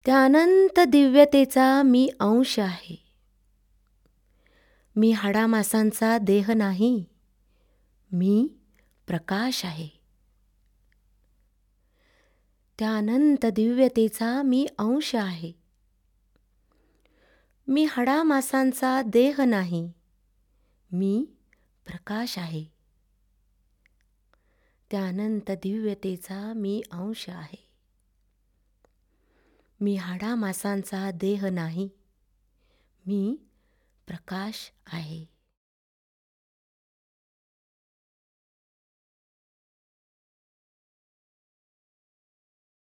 त्या अनंत दिव्यतेचा मी अंश आहे. मी हाडामासांचा देह नाही, मी प्रकाश आहे. त्या अनंत दिव्यतेचा मी अंश आहे. मी हाडामासांचा देह नाही, मी प्रकाश आहे. त्या अनंत दिव्यतेचा मी अंश आहे. मी हाडामासांचा देह नाही, मी प्रकाश आहे.